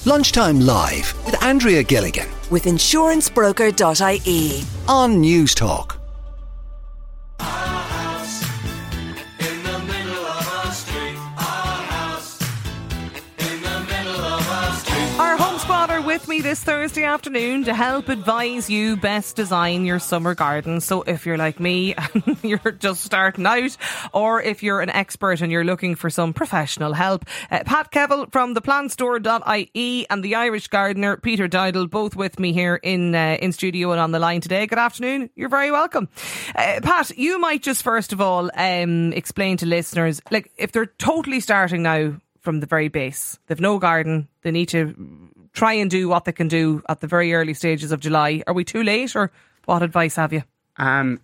Lunchtime Live with Andrea Gilligan with insurancebroker.ie on News Talk. With me this Thursday afternoon to help advise you best design your summer garden. So if you're like me and you're just starting out, or if you're an expert and you're looking for some professional help, Pat Kevill from theplantstore.ie and the Irish gardener Peter Dowdall, both with me here in studio and on the line today. Good afternoon. You're very welcome. Pat, you might just first of all explain to listeners, like, if they're totally starting now from the very base, they've no garden, they need to try and do what they can do at the very early stages of July. Are we too late, or what advice have you? I'll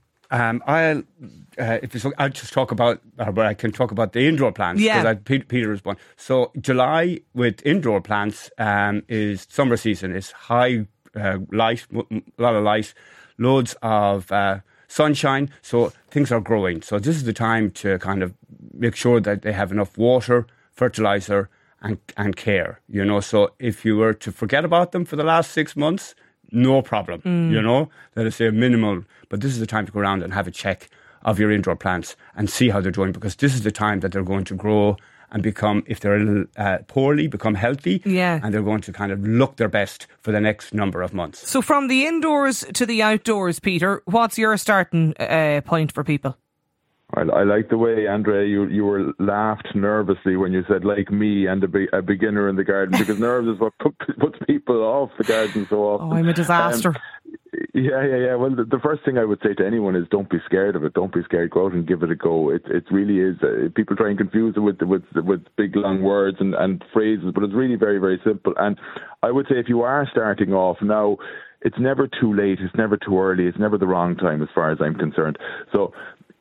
just talk about, but I can talk about the indoor plants. Yeah. Because Peter is one. So July with indoor plants is summer season. It's high light, a lot of light, loads of sunshine. So things are growing. So this is the time to kind of make sure that they have enough water, fertilizer, and care, you know. So if you were to forget about them for the last 6 months, no problem, you know. Let us say minimal. But this is the time to go around and have a check of your indoor plants and see how they're doing, because this is the time that they're going to grow and become, if they're a little poorly, become healthy. Yeah. And they're going to kind of look their best for the next number of months. So from the indoors to the outdoors, Peter, what's your starting point for people? I like the way, Andrea, you were laughed nervously when you said, like me and a beginner in the garden, because nerves is what puts people off the garden so often. Oh, I'm a disaster. Yeah. Well, the first thing I would say to anyone is don't be scared of it. Don't be scared. Go out and give it a go. It really is. People try and confuse it with big long words and phrases, but it's really very, very simple. And I would say if you are starting off now, it's never too late. It's never too early. It's never the wrong time as far as I'm concerned. So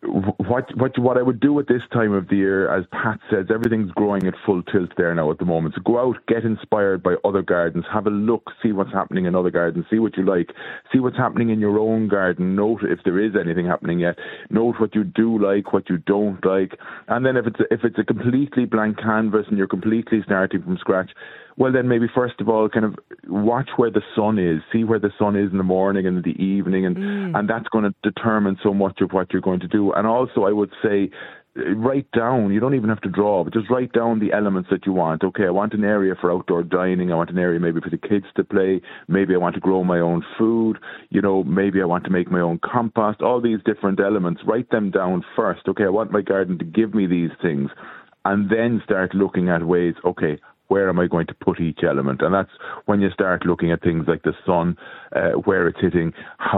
what I would do at this time of the year, as Pat says, everything's growing at full tilt there now at the moment. So go out, get inspired by other gardens, have a look, see what's happening in other gardens, see what you like, see what's happening in your own garden, note if there is anything happening yet, note what you do like, what you don't like, and then if it's a completely blank canvas and you're completely starting from scratch, well then maybe first of all kind of watch where the sun is, see where the sun is in the morning and in the evening, and that's going to determine so much of what you're going to do. And also I would say write down, you don't even have to draw, but just write down the elements that you want. Okay, I want an area for outdoor dining, I want an area maybe for the kids to play, maybe I want to grow my own food, you know, maybe I want to make my own compost, all these different elements. Write them down first. Okay, I want my garden to give me these things, and then start looking at ways, okay, where am I going to put each element? And that's when you start looking at things like the sun, where it's hitting,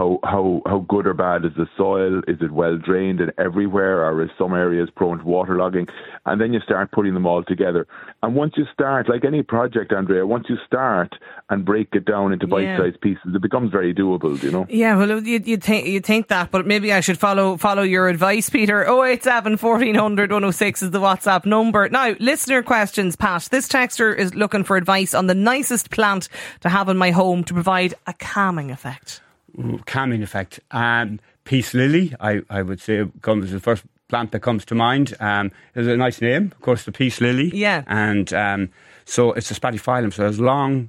how good or bad is the soil? Is it well drained and everywhere, or is some areas prone to waterlogging? And then you start putting them all together. And once you start, like any project, Andrea, once you start and break it down into bite-sized pieces, it becomes very doable, you know? Yeah, well, you'd think that, but maybe I should follow your advice, Peter. 087 1400 106 is the WhatsApp number. Now, listener questions, Pat. This texter is looking for advice on the nicest plant to have in my home to provide a calming effect. Calming effect. Peace lily, I would say, comes the first plant that comes to mind. There's a nice name, of course, the peace lily. Yeah. And so it's a spadyphyllum, so it has long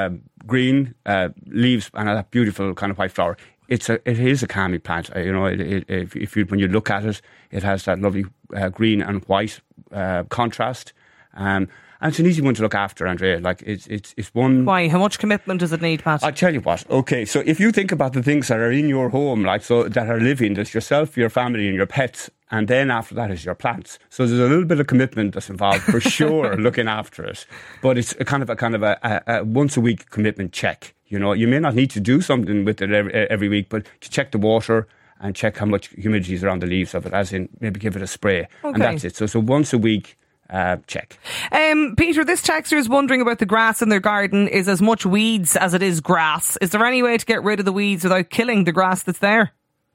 green leaves and that beautiful kind of white flower. It is a calming plant. You know, when you look at it, it has that lovely green and white contrast. And it's an easy one to look after, Andrea. Like it's one. Why? How much commitment does it need, Pat? I'll tell you what. Okay, so if you think about the things that are in your home, like so that are living, there's yourself, your family, and your pets, and then after that is your plants. So there's a little bit of commitment that's involved for sure, looking after it. But it's a kind of a once a week commitment check. You know, you may not need to do something with it every week, but to check the water and check how much humidity is around the leaves of it, as in maybe give it a spray, and that's it. So once a week. Check. Peter, this texter is wondering about the grass in their garden is as much weeds as it is grass. Is there any way to get rid of the weeds without killing the grass that's there?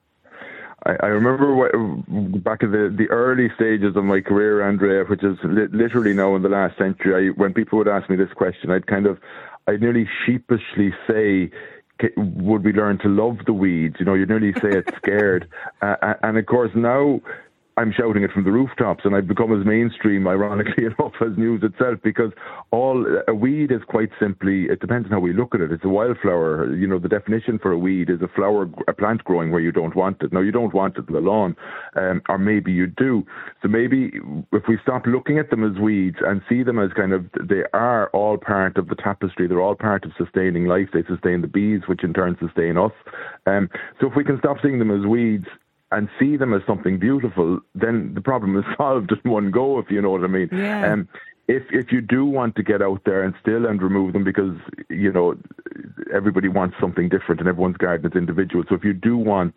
I remember back in the early stages of my career, Andrea, which is literally now in the last century, when people would ask me this question, I'd nearly sheepishly say, would we learn to love the weeds? You know, you'd nearly say it's scared. And of course now, I'm shouting it from the rooftops, and I've become as mainstream, ironically enough, as news itself, because a weed is quite simply, it depends on how we look at it. It's a wildflower. You know, the definition for a weed is a plant growing where you don't want it. Now, you don't want it in the lawn, or maybe you do. So maybe if we stop looking at them as weeds and see them as kind of, they are all part of the tapestry. They're all part of sustaining life. They sustain the bees, which in turn sustain us. So if we can stop seeing them as weeds and see them as something beautiful, then the problem is solved in one go, if you know what I mean. Yeah. If you do want to get out there and remove them, because, you know, everybody wants something different and everyone's garden is individual. So if you do want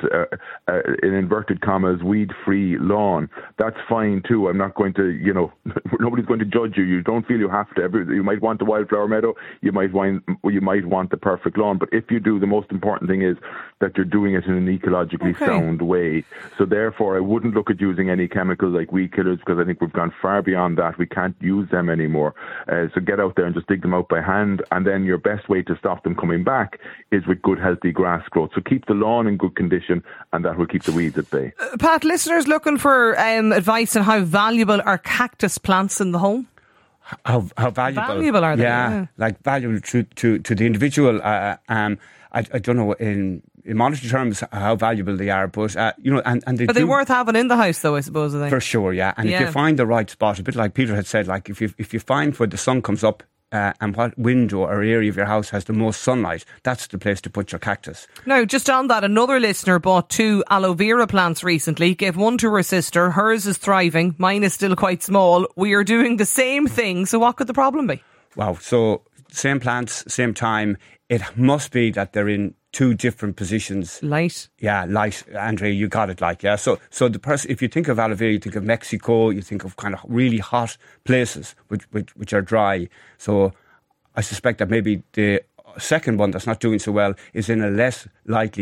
in inverted commas weed-free lawn, that's fine too. I'm not going to, you know, nobody's going to judge you. You don't feel you have to. You might want a wildflower meadow. You might want the perfect lawn. But if you do, the most important thing is that you're doing it in an ecologically sound way. So therefore, I wouldn't look at using any chemicals like weed killers, because I think we've gone far beyond that. We can't use them anymore. So get out there and just dig them out by hand, and then your best way to stop them coming back is with good healthy grass growth. So keep the lawn in good condition, and that will keep the weeds at bay. Pat, listeners looking for advice on how valuable are cactus plants in the home? How valuable are they? Yeah, like valuable to the individual. I don't know in monetary terms how valuable they are, but you know, and are they worth having in the house though? I suppose, are they? For sure, yeah. And if you find the right spot, a bit like Peter had said, like if you find where the sun comes up. And what window or area of your house has the most sunlight, that's the place to put your cactus. Now, just on that, another listener bought 2 aloe vera plants recently, gave one to her sister. Hers is thriving, mine is still quite small. We are doing the same thing, so what could the problem be? Wow, so same plants, same time. It must be that they're in 2 different positions. Light. Yeah, light. Andrea, you got it, like, yeah. So the person, if you think of aloe vera, you think of Mexico, you think of kind of really hot places which are dry. So I suspect that maybe the second one that's not doing so well is in a less light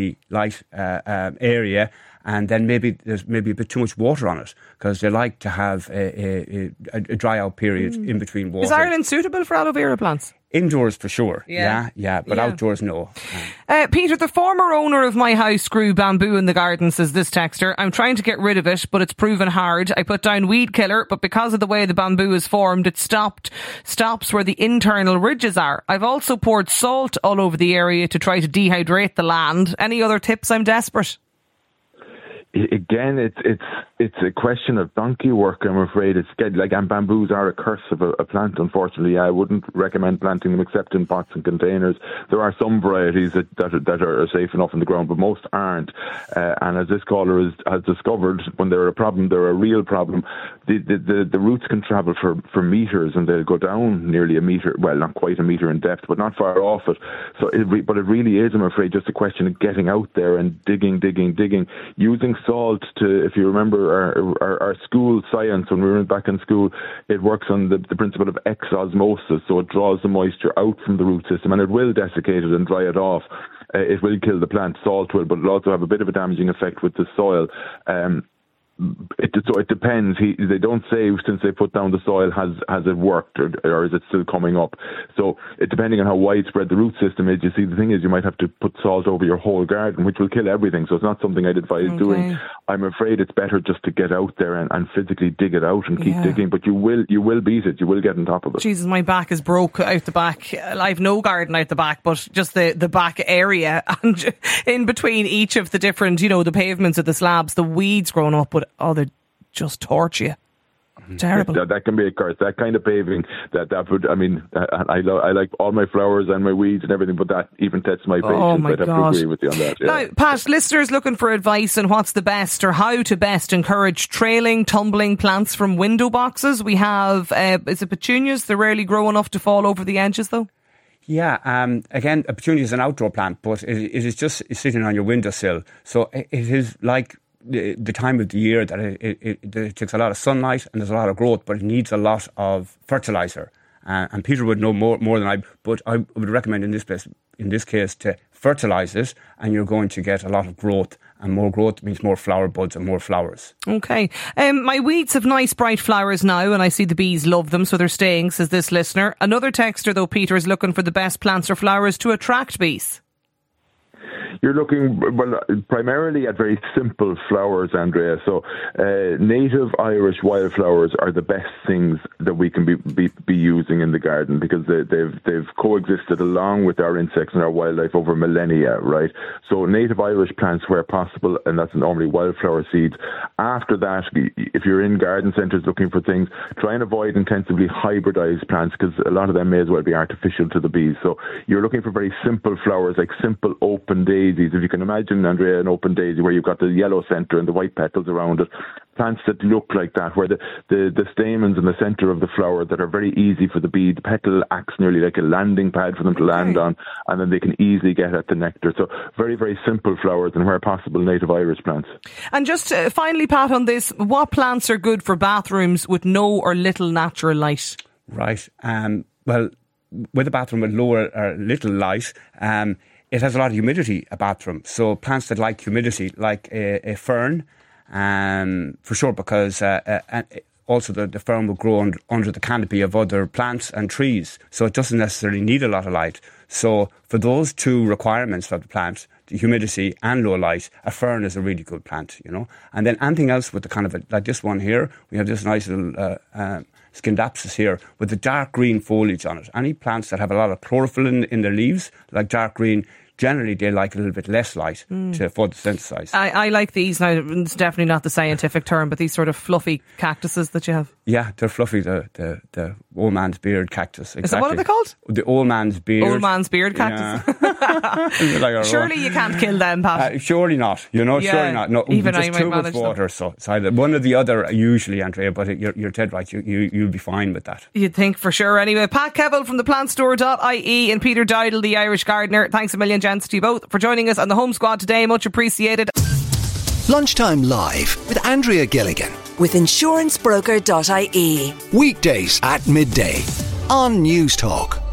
area, and then maybe there's maybe a bit too much water on it, because they like to have a dry out period in between water. Is Ireland suitable for aloe vera plants? Indoors for sure, yeah, but outdoors no. Peter, the former owner of my house grew bamboo in the garden, says this texter. I'm trying to get rid of it, but it's proven hard. I put down weed killer, but because of the way the bamboo is formed, it stops where the internal ridges are. I've also poured salt all over the area to try to dehydrate the land. Any other tips? I'm desperate. Again, it's a question of donkey work, I'm afraid. It's like, and bamboos are a curse of a plant, unfortunately. I wouldn't recommend planting them except in pots and containers. There are some varieties that are safe enough in the ground, but most aren't. And as this caller has discovered, when they're a problem, they're a real problem. The roots can travel for metres, and they'll go down nearly a metre, well, not quite a metre in depth, but not far off it. So, but it really is, I'm afraid, just a question of getting out there and digging, using salt to, if you remember our school science when we were back in school, it works on the principle of exosmosis, so it draws the moisture out from the root system, and it will desiccate it and dry it off. It will kill the plant, salt will, but it'll also have a bit of a damaging effect with the soil. So it depends. They don't say since they put down the soil has it worked or is it still coming up. So depending on how widespread the root system is, you see, the thing is you might have to put salt over your whole garden, which will kill everything. So it's not something I'd advise doing. I'm afraid it's better just to get out there and physically dig it out and keep digging. But you will beat it. You will get on top of it. Jesus, my back is broke out the back. I've no garden out the back, but just the back area, and in between each of the different, the pavements of the slabs, the weeds growing up with. Oh, they just torch you. Terrible. That can be a curse. That kind of paving, that would, I mean, I like all my flowers and my weeds and everything, but that even tests my patience. Oh my I'd have to agree with you on that. Yeah. Now, Pat, listeners looking for advice on what's the best or how to best encourage trailing, tumbling plants from window boxes. We have, is it petunias? They're rarely grow enough to fall over the edges though. Yeah, again, a petunia is an outdoor plant, but it is just sitting on your windowsill. So it is like the time of the year that it takes a lot of sunlight and there's a lot of growth, but it needs a lot of fertilizer. And Peter would know more than I, but I would recommend in this case to fertilise it, and you're going to get a lot of growth, and more growth means more flower buds and more flowers. Okay. My weeds have nice bright flowers now, and I see the bees love them, so they're staying, says this listener. Another texter though, Peter, is looking for the best plants or flowers to attract bees. you're looking, well, primarily at very simple flowers, Andrea. So native Irish wildflowers are the best things that we can be using in the garden, because they've coexisted along with our insects and our wildlife over millennia, right? So native Irish plants where possible, and that's normally wildflower seeds. After that, if you're in garden centres looking for things, try and avoid intensively hybridized plants, because a lot of them may as well be artificial to the bees. So you're looking for very simple flowers, like simple open daisies. If you can imagine, Andrea, an open daisy where you've got the yellow centre and the white petals around it. Plants that look like that, where the stamens in the centre of the flower that are very easy for the bee. The petal acts nearly like a landing pad for them to land on, and then they can easily get at the nectar. So very, very simple flowers, and where possible, native Irish plants. And just finally, Pat, on this, what plants are good for bathrooms with no or little natural light? Right. Well, with a bathroom with low or little light, it has a lot of humidity, a bathroom. So plants that like humidity, like a fern, for sure, because also the fern will grow under the canopy of other plants and trees. So it doesn't necessarily need a lot of light. So for those two requirements for the plant, the humidity and low light, a fern is a really good plant, you know. And then anything else with the kind of, like this one here, we have this nice little Scindapsus here with the dark green foliage on it. Any plants that have a lot of chlorophyll in their leaves, like dark green, generally they like a little bit less light to photosynthesize. I like these. Now, it's definitely not the scientific term, but these sort of fluffy cactuses that you have. Yeah, they're fluffy, the old man's beard cactus. Exactly. Is that what are they called? The old man's beard. Old man's beard cactus. Yeah. Like surely you can't kill them, Pat. Surely not. You know, surely not. No, even just I might too manage much water. So it's either one or the other usually, Andrea, but you're dead right. You'll be fine with that. You'd think for sure. Anyway, Pat Kevill from theplantstore.ie and Peter Dowdall, the Irish gardener. Thanks a million, gents, to you both for joining us on the Home Squad today. Much appreciated. Lunchtime Live with Andrea Gilligan. With insurancebroker.ie. Weekdays at midday on News Talk.